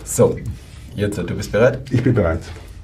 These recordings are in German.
So, jetzt, du bist bereit? Ich bin bereit.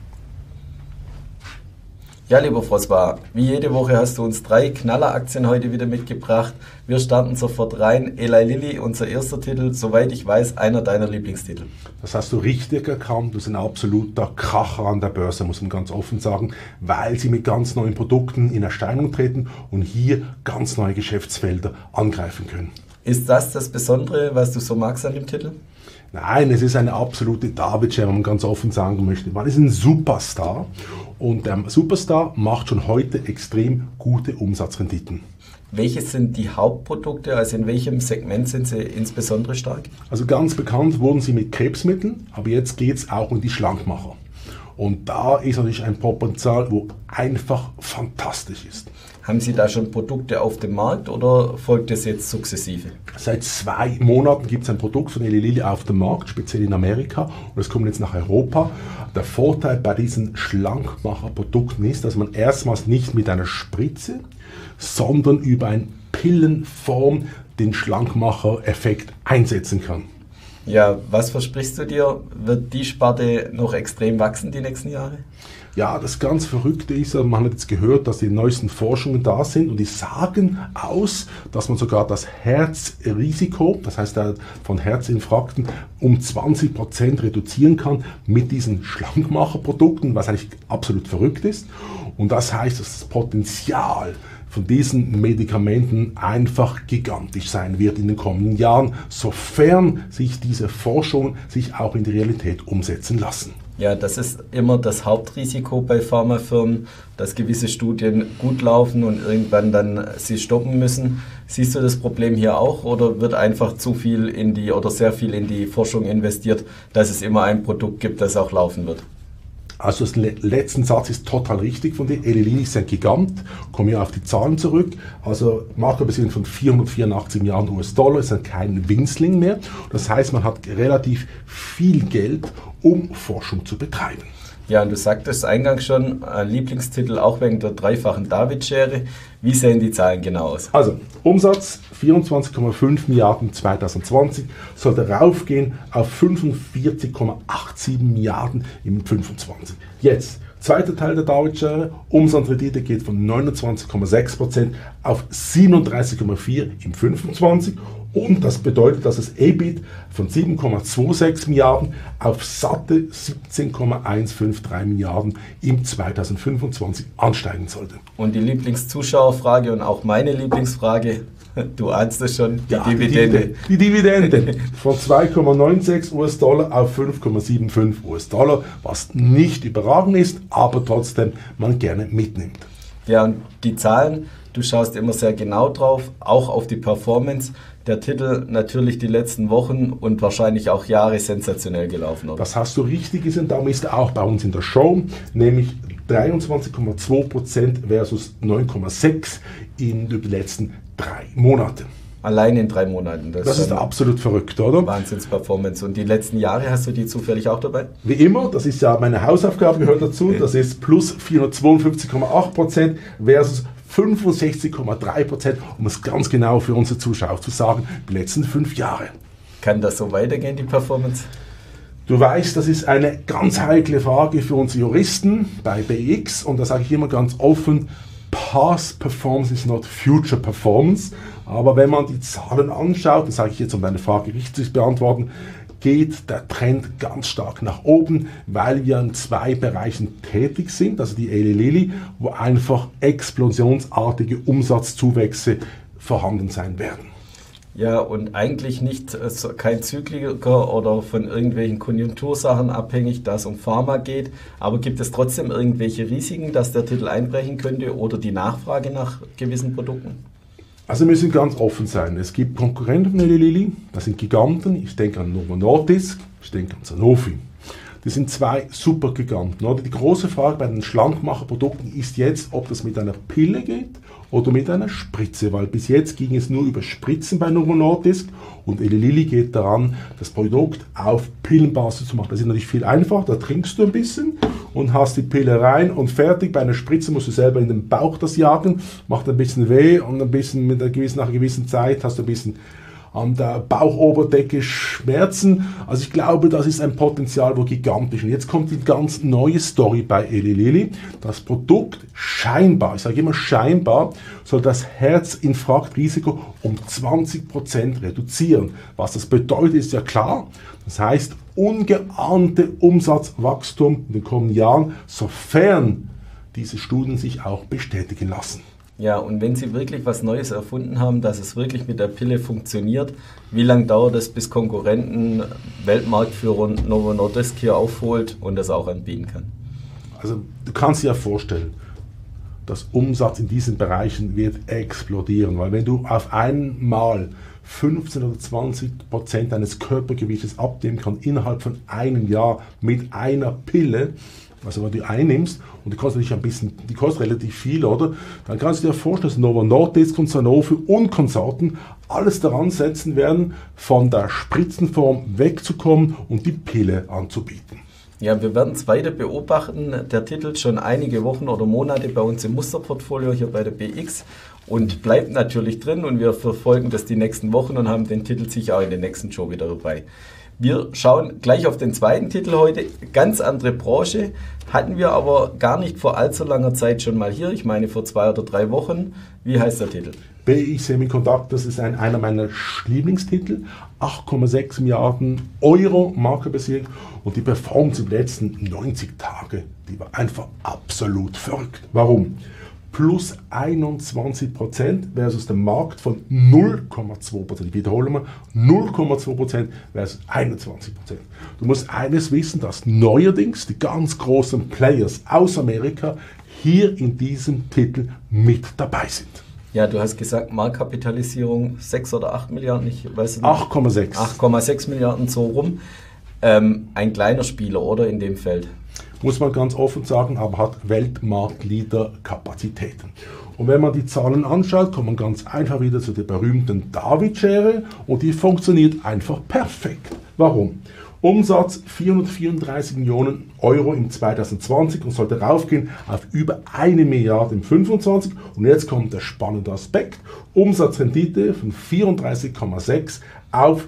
Ja, lieber François, wie jede Woche hast du uns 3 Knalleraktien heute wieder mitgebracht. Wir starten sofort rein. Eli Lilly, unser erster Titel, soweit ich weiß, einer deiner Lieblingstitel. Das hast du richtig erkannt. Das ist ein absoluter Kracher an der Börse, muss man ganz offen sagen, weil sie mit ganz neuen Produkten in Erscheinung treten und hier ganz neue Geschäftsfelder angreifen können. Ist das das Besondere, was du so magst an dem Titel? Nein, es ist eine absolute Davidschere, wenn man ganz offen sagen möchte. Man ist ein Superstar und der Superstar macht schon heute extrem gute Umsatzrenditen. Welche sind die Hauptprodukte, also in welchem Segment sind sie insbesondere stark? Also ganz bekannt wurden sie mit Krebsmitteln, aber jetzt geht es auch um die Schlankmacher. Und da ist natürlich ein Potenzial, wo einfach fantastisch ist. Haben Sie da schon Produkte auf dem Markt oder folgt es jetzt sukzessive? Seit 2 Monaten gibt es ein Produkt von Eli Lilly auf dem Markt, speziell in Amerika, und es kommt jetzt nach Europa. Der Vorteil bei diesen Schlankmacherprodukten ist, dass man erstmals nicht mit einer Spritze, sondern über eine Pillenform den Schlankmacher-Effekt einsetzen kann. Ja, was versprichst du dir? Wird die Sparte noch extrem wachsen die nächsten Jahre? Ja, das ganz Verrückte ist, man hat jetzt gehört, dass die neuesten Forschungen da sind und die sagen aus, dass man sogar das Herzrisiko, das heißt von Herzinfarkten, um 20% reduzieren kann mit diesen Schlankmacherprodukten, was eigentlich absolut verrückt ist. Und das heißt, dass das Potenzial von diesen Medikamenten einfach gigantisch sein wird in den kommenden Jahren, sofern sich diese Forschungen sich auch in die Realität umsetzen lassen. Ja, das ist immer das Hauptrisiko bei Pharmafirmen, dass gewisse Studien gut laufen und irgendwann dann sie stoppen müssen. Siehst du das Problem hier auch oder wird einfach zu viel sehr viel in die Forschung investiert, dass es immer ein Produkt gibt, das auch laufen wird? Also das letzten Satz ist total richtig von dir. Eli Lilly ist ein Gigant. Kommen wir auf die Zahlen zurück. Also Marktkapitalisierung von 484 Milliarden US-Dollar ist dann kein Winzling mehr. Das heißt, man hat relativ viel Geld, um Forschung zu betreiben. Ja, und du sagtest eingangs schon, Lieblingstitel auch wegen der dreifachen Davidschere. Wie sehen die Zahlen genau aus? Also, Umsatz 24,5 Milliarden 2020 sollte raufgehen auf 45,87 Milliarden im 25. Jetzt, zweiter Teil der Davidschere, Umsatzrendite geht von 29,6% auf 37,4% im 25. Und das bedeutet, dass das EBIT von 7,26 Milliarden auf satte 17,153 Milliarden im 2025 ansteigen sollte. Und die Lieblingszuschauerfrage und auch meine Lieblingsfrage, du ahnst es schon, die Dividende. Die Dividende von 2,96 US-Dollar auf 5,75 US-Dollar, was nicht überragend ist, aber trotzdem man gerne mitnimmt. Ja, und die Zahlen, du schaust immer sehr genau drauf, auch auf die Performance. Der Titel natürlich die letzten Wochen und wahrscheinlich auch Jahre sensationell gelaufen, oder? Das hast du richtig gesehen, darum ist er auch bei uns in der Show, nämlich 23,2% versus 9,6% in den letzten 3 Monaten. Allein in 3 Monaten. Das ist absolut verrückt, oder? Wahnsinns-Performance. Und die letzten Jahre, hast du die zufällig auch dabei? Wie immer, das ist ja meine Hausaufgabe, gehört dazu, das ist plus 452,8% versus 65,3%, um es ganz genau für unsere Zuschauer zu sagen, die letzten 5 Jahre. Kann das so weitergehen, die Performance? Du weißt, das ist eine ganz heikle Frage für uns Juristen bei BX und da sage ich immer ganz offen, Past Performance is not Future Performance. Aber wenn man die Zahlen anschaut, das sage ich jetzt, um deine Frage richtig zu beantworten, geht der Trend ganz stark nach oben, weil wir in 2 Bereichen tätig sind, also die Eli Lilly, wo einfach explosionsartige Umsatzzuwächse vorhanden sein werden. Ja, und eigentlich kein Zykliker oder von irgendwelchen Konjunktursachen abhängig, da es um Pharma geht. Aber gibt es trotzdem irgendwelche Risiken, dass der Titel einbrechen könnte oder die Nachfrage nach gewissen Produkten? Also wir müssen ganz offen sein. Es gibt Konkurrenten von Eli Lilly, das sind Giganten. Ich denke an Novo Nordisk, ich denke an Sanofi. Das sind 2 Supergiganten. Oder? Die große Frage bei den Schlankmacherprodukten ist jetzt, ob das mit einer Pille geht oder mit einer Spritze, weil bis jetzt ging es nur über Spritzen bei Novo Nordisk und Eli Lilly geht daran, das Produkt auf Pillenbasis zu machen. Das ist natürlich viel einfacher, da trinkst du ein bisschen und hast die Pille rein und fertig. Bei einer Spritze musst du selber in den Bauch das jagen, macht ein bisschen weh und ein bisschen nach einer gewissen Zeit hast du ein bisschen an der Bauchoberdecke Schmerzen. Also ich glaube, das ist ein Potenzial, wo gigantisch. Und jetzt kommt die ganz neue Story bei Eli Lilly. Das Produkt scheinbar, ich sage immer scheinbar, soll das Herzinfarktrisiko um 20% reduzieren. Was das bedeutet, ist ja klar. Das heißt, ungeahnte Umsatzwachstum in den kommenden Jahren, sofern diese Studien sich auch bestätigen lassen. Ja, und wenn Sie wirklich was Neues erfunden haben, dass es wirklich mit der Pille funktioniert, wie lange dauert es, bis Konkurrenten, Weltmarktführer Novo Nordisk hier aufholt und das auch anbieten kann? Also du kannst dir ja vorstellen, das Umsatz in diesen Bereichen wird explodieren, weil wenn du auf einmal 15 oder 20% deines Körpergewichtes abnehmen kannst innerhalb von einem Jahr mit einer Pille, also wenn du einnimmst, und die kostet natürlich ein bisschen, die kostet relativ viel, oder? Dann kannst du dir vorstellen, dass Novo Nordisk und Sanofi und Konsorten alles daran setzen werden, von der Spritzenform wegzukommen und die Pille anzubieten. Ja, wir werden es weiter beobachten. Der Titel schon einige Wochen oder Monate bei uns im Musterportfolio hier bei der BX und bleibt natürlich drin und wir verfolgen das die nächsten Wochen und haben den Titel sicher auch in der nächsten Show wieder dabei. Wir schauen gleich auf den zweiten Titel heute, ganz andere Branche, hatten wir aber gar nicht vor allzu langer Zeit schon mal hier, ich meine vor 2 oder 3 Wochen. Wie heißt der Titel? BX Semiconductors ist einer meiner Lieblingstitel, 8,6 Milliarden Euro Marktbesieg und die Performance in den letzten 90 Tagen, die war einfach absolut verrückt. Warum? Plus 21% versus der Markt von 0,2%. Ich wiederhole mal, 0,2% versus 21%. Du musst eines wissen, dass neuerdings die ganz großen Players aus Amerika hier in diesem Titel mit dabei sind. Ja, du hast gesagt, Marktkapitalisierung 6 oder 8 Milliarden, ich weiß nicht. 8,6. 8,6 Milliarden so rum. Ein kleiner Spieler, oder, in dem Feld? Muss man ganz offen sagen, aber hat Weltmarktleader-Kapazitäten. Und wenn man die Zahlen anschaut, kommt man ganz einfach wieder zu der berühmten David-Schere und die funktioniert einfach perfekt. Warum? Umsatz 434 Millionen Euro im 2020 und sollte raufgehen auf über 1 Milliarde im 25. Und jetzt kommt der spannende Aspekt. Umsatzrendite von 34,6 auf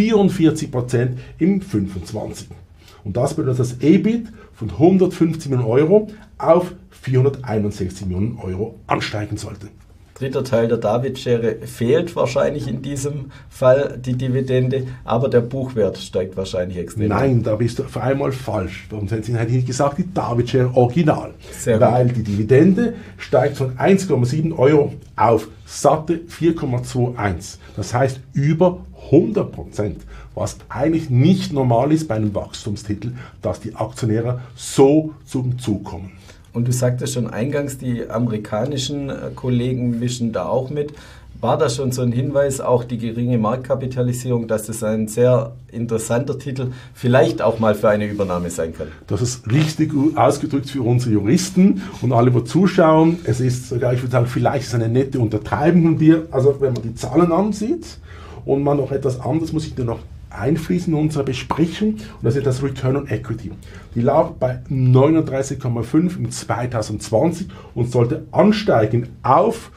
44% im 25. Und das bedeutet, dass das EBIT von 150 Millionen Euro auf 461 Millionen Euro ansteigen sollte. Dritter Teil der David-Schere fehlt wahrscheinlich in diesem Fall die Dividende, aber der Buchwert steigt wahrscheinlich extrem. Nein, da bist du auf einmal falsch. Warum hätte ich nicht gesagt, die David-Schere original? Sehr Weil gut. die Dividende steigt von 1,7 Euro auf satte 4,21. Das heißt über 100%, was eigentlich nicht normal ist bei einem Wachstumstitel, dass die Aktionäre so zum Zug kommen. Und du sagtest schon eingangs, die amerikanischen Kollegen mischen da auch mit. War das schon so ein Hinweis, auch die geringe Marktkapitalisierung, dass das ein sehr interessanter Titel vielleicht auch mal für eine Übernahme sein kann? Das ist richtig ausgedrückt für unsere Juristen und alle, die zuschauen. Es ist sogar, ich würde sagen, vielleicht ist es eine nette Untertreibung von dir. Also wenn man die Zahlen ansieht und man noch etwas anderes, muss ich dir noch einfließen in unsere Besprechung, und das ist das Return on Equity. Die lag bei 39,5 im 2020 und sollte ansteigen auf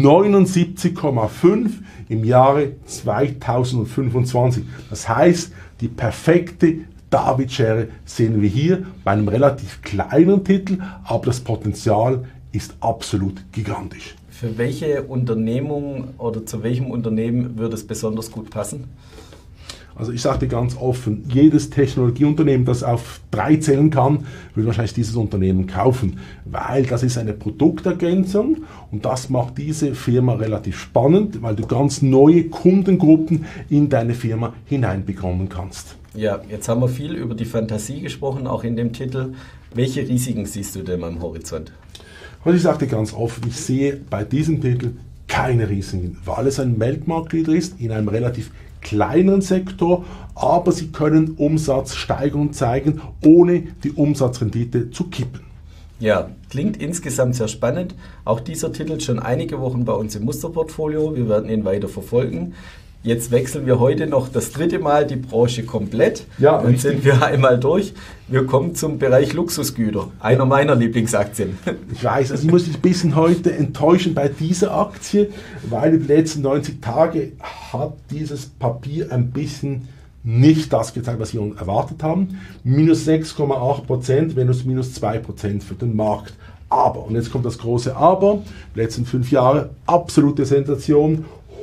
79,5 im Jahre 2025. Das heißt, die perfekte David-Schere sehen wir hier bei einem relativ kleinen Titel, aber das Potenzial ist absolut gigantisch. Für welche Unternehmung oder zu welchem Unternehmen würde es besonders gut passen? Also ich sage dir ganz offen, jedes Technologieunternehmen, das auf 3 zählen kann, will wahrscheinlich dieses Unternehmen kaufen, weil das ist eine Produktergänzung und das macht diese Firma relativ spannend, weil du ganz neue Kundengruppen in deine Firma hineinbekommen kannst. Ja, jetzt haben wir viel über die Fantasie gesprochen, auch in dem Titel. Welche Risiken siehst du denn am Horizont? Also ich sage dir ganz offen, ich sehe bei diesem Titel keine Risiken, weil es ein Weltmarktleader ist in einem relativ kleineren Sektor, aber sie können Umsatzsteigerungen zeigen, ohne die Umsatzrendite zu kippen. Ja, klingt insgesamt sehr spannend. Auch dieser Titel schon einige Wochen bei uns im Musterportfolio. Wir werden ihn weiter verfolgen. Jetzt wechseln wir heute noch das 3. Mal die Branche komplett. Ja, dann sind wir einmal durch. Wir kommen zum Bereich Luxusgüter, einer meiner Lieblingsaktien. Ich weiß, also ich muss dich ein bisschen heute enttäuschen bei dieser Aktie, weil über die letzten 90 Tage hat dieses Papier ein bisschen nicht das gezeigt, was wir erwartet haben. Minus 6,8%, minus 2% für den Markt. Aber, und jetzt kommt das große Aber, die letzten 5 Jahre absolute Sensation,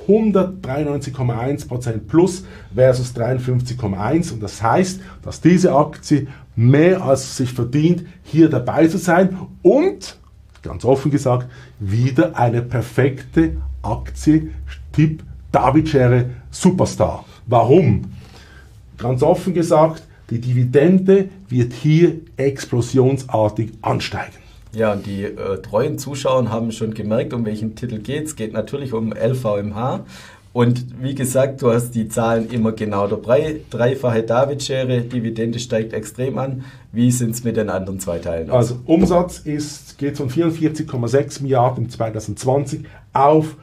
193,1% plus versus 53,1%. Und das heißt, dass diese Aktie mehr als sich verdient, hier dabei zu sein und, ganz offen gesagt, wieder eine perfekte Aktie, Tipp David Schere Superstar. Warum? Ganz offen gesagt, die Dividende wird hier explosionsartig ansteigen. Ja, und die treuen Zuschauer haben schon gemerkt, um welchen Titel geht. Es geht natürlich um LVMH. Und wie gesagt, du hast die Zahlen immer genau dabei. Dreifache David-Schere, Dividende steigt extrem an. Wie sind es mit den anderen 2 Teilen aus? Also Umsatz geht von 44,6 Milliarden im 2020 auf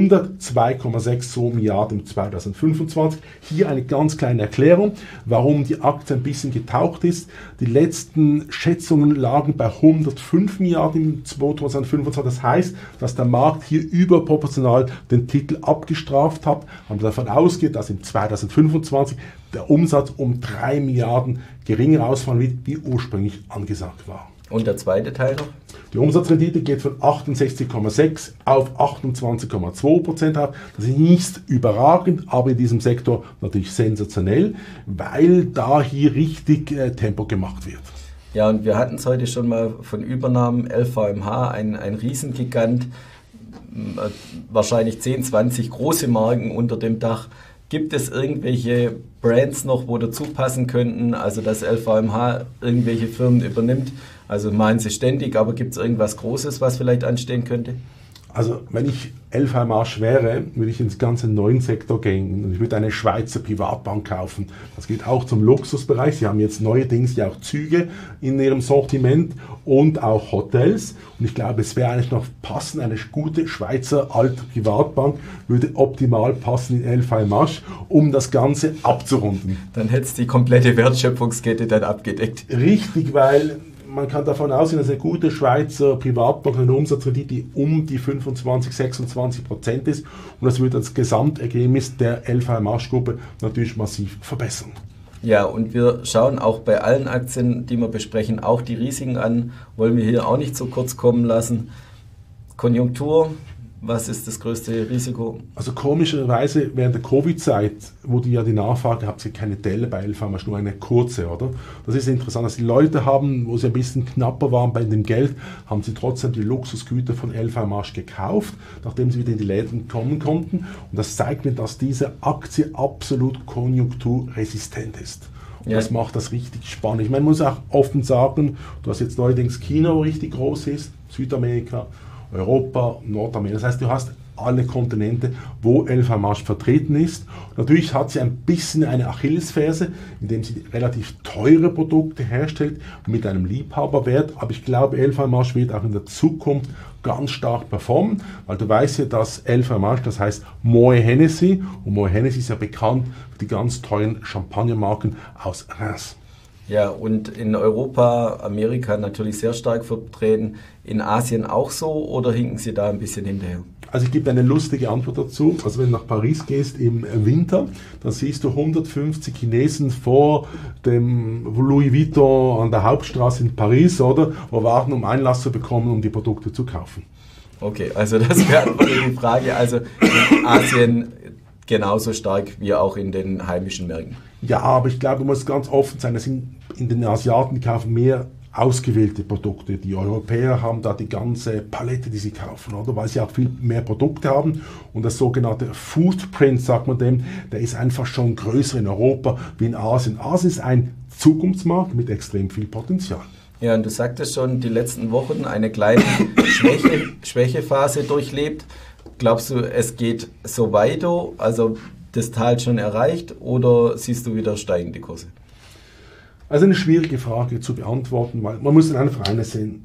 102,62 Milliarden im 2025. Hier eine ganz kleine Erklärung, warum die Aktie ein bisschen getaucht ist. Die letzten Schätzungen lagen bei 105 Milliarden im 2025. Das heißt, dass der Markt hier überproportional den Titel abgestraft hat. Man davon ausgeht, dass im 2025 der Umsatz um 3 Milliarden geringer ausfallen wird, wie ursprünglich angesagt war. Und der zweite Teil noch? Die Umsatzrendite geht von 68,6 auf 28,2% auf. Das ist nicht überragend, aber in diesem Sektor natürlich sensationell, weil da hier richtig Tempo gemacht wird. Ja, und wir hatten es heute schon mal von Übernahmen. LVMH, ein Riesengigant, wahrscheinlich 10, 20 große Marken unter dem Dach. Gibt es irgendwelche Brands noch, wo dazu passen könnten, also dass LVMH irgendwelche Firmen übernimmt? Also meinen sie ständig, aber gibt es irgendwas Großes, was vielleicht anstehen könnte? Also wenn ich LVMH wäre, würde ich ins ganze neuen Sektor gehen und ich würde eine Schweizer Privatbank kaufen. Das geht auch zum Luxusbereich. Sie haben jetzt neuerdings ja auch Züge in ihrem Sortiment und auch Hotels. Und ich glaube, es wäre eigentlich noch passend, eine gute Schweizer alte Privatbank würde optimal passen in LVMH, um das Ganze abzurunden. Dann hättest du die komplette Wertschöpfungskette dann abgedeckt. Richtig, weil man kann davon ausgehen, dass eine gute Schweizer Privatbank eine Umsatzrendite um die 25-26% ist und das würde das Gesamtergebnis der LVMH-Gruppe natürlich massiv verbessern. Ja, und wir schauen auch bei allen Aktien, die wir besprechen, auch die Risiken an, wollen wir hier auch nicht zu kurz kommen lassen. Konjunktur, was ist das größte Risiko? Also komischerweise während der Covid-Zeit wurde ja die Nachfrage, habt ihr keine Delle bei LVMH, nur eine kurze, oder? Das ist interessant, dass die Leute haben, wo sie ein bisschen knapper waren bei dem Geld, haben sie trotzdem die Luxusgüter von LVMH gekauft, nachdem sie wieder in die Läden kommen konnten. Und das zeigt mir, dass diese Aktie absolut konjunkturresistent ist. Und das macht das richtig spannend. Ich meine, man muss auch offen sagen, du hast jetzt neuerdings China, wo richtig groß ist, Südamerika, Europa, Nordamerika. Das heißt, du hast alle Kontinente, wo LVMH vertreten ist. Natürlich hat sie ein bisschen eine Achillesferse, indem sie relativ teure Produkte herstellt mit einem Liebhaberwert. Aber ich glaube, LVMH wird auch in der Zukunft ganz stark performen, weil du weißt ja, dass LVMH, das heißt Moët Hennessy, und Moët Hennessy ist ja bekannt für die ganz teuren Champagnermarken aus Reims. Ja, und in Europa, Amerika natürlich sehr stark vertreten, in Asien auch so oder hinken Sie da ein bisschen hinterher? Also ich gebe eine lustige Antwort dazu. Also wenn du nach Paris gehst im Winter, dann siehst du 150 Chinesen vor dem Louis Vuitton an der Hauptstraße in Paris, oder? Wo warten, um Einlass zu bekommen, um die Produkte zu kaufen. Okay, also das wäre die Frage. Also in Asien genauso stark wie auch in den heimischen Märkten. Ja, aber ich glaube, man muss ganz offen sein, dass in den Asiaten, die kaufen mehr ausgewählte Produkte. Die Europäer haben da die ganze Palette, die sie kaufen, oder? Weil sie auch viel mehr Produkte haben. Und das sogenannte Footprint, sagt man dem, der ist einfach schon größer in Europa wie in Asien. Asien ist ein Zukunftsmarkt mit extrem viel Potenzial. Ja, und du sagtest schon, die letzten Wochen eine kleine Schwächephase durchlebt. Glaubst du, es geht so weiter, also das Tal schon erreicht, oder siehst du wieder steigende Kurse? Also eine schwierige Frage zu beantworten, weil man muss einfach eines sehen.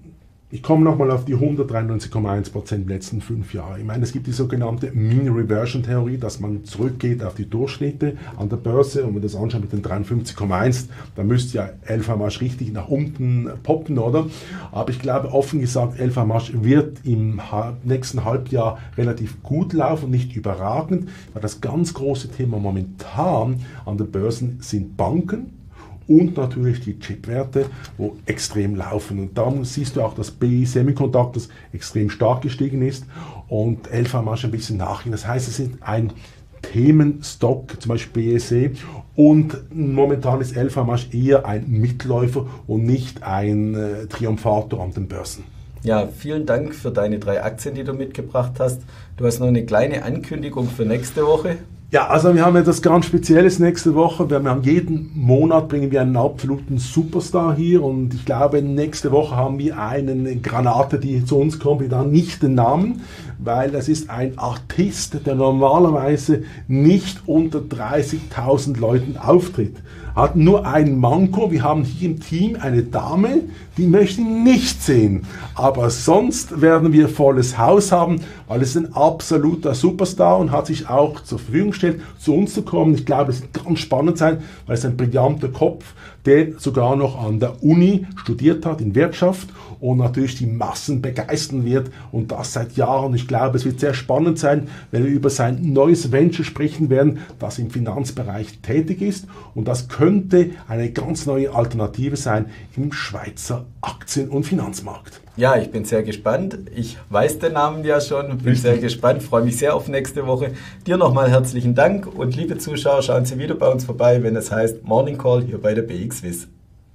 Ich komme nochmal auf die 193,1% in den letzten 5 Jahren. Ich meine, es gibt die sogenannte Mean Reversion Theorie, dass man zurückgeht auf die Durchschnitte an der Börse und wenn das anschaut mit den 53,1, dann müsste ja LVMH richtig nach unten poppen, oder? Aber ich glaube, offen gesagt, LVMH wird im nächsten Halbjahr relativ gut laufen, nicht überragend, weil das ganz große Thema momentan an den Börsen sind Banken. Und natürlich die Chipwerte, wo extrem laufen. Und da siehst du auch, dass BI Semiconductors extrem stark gestiegen ist und LVMH ein bisschen nachging. Das heißt, es ist ein Themenstock, zum Beispiel BSE, und momentan ist LVMH eher ein Mitläufer und nicht ein Triumphator an den Börsen. Ja, vielen Dank für deine 3 Aktien, die du mitgebracht hast. Du hast noch eine kleine Ankündigung für nächste Woche. Ja, also wir haben etwas ganz Spezielles nächste Woche. Wir haben jeden Monat bringen wir einen absoluten Superstar hier und ich glaube, nächste Woche haben wir eine Granate, die zu uns kommt, wir haben nicht den Namen, weil das ist ein Artist, der normalerweise nicht unter 30.000 Leuten auftritt. Hat nur ein Manko, wir haben hier im Team eine Dame, die möchte ihn nicht sehen. Aber sonst werden wir volles Haus haben, weil es ein absoluter Superstar und hat sich auch zur Verfügung gestellt, zu uns zu kommen. Ich glaube, es wird ganz spannend sein, weil es ein brillanter Kopf, der sogar noch an der Uni studiert hat in Wirtschaft und natürlich die Massen begeistern wird und das seit Jahren. Ich glaube, es wird sehr spannend sein, wenn wir über sein neues Venture sprechen werden, das im Finanzbereich tätig ist und das könnte eine ganz neue Alternative sein im Schweizer Aktien- und Finanzmarkt. Ja, ich bin sehr gespannt. Ich weiß den Namen ja schon, bin sehr gespannt, freue mich sehr auf nächste Woche. Dir nochmal herzlichen Dank und liebe Zuschauer, schauen Sie wieder bei uns vorbei, wenn es heißt Morning Call hier bei der BXWIS.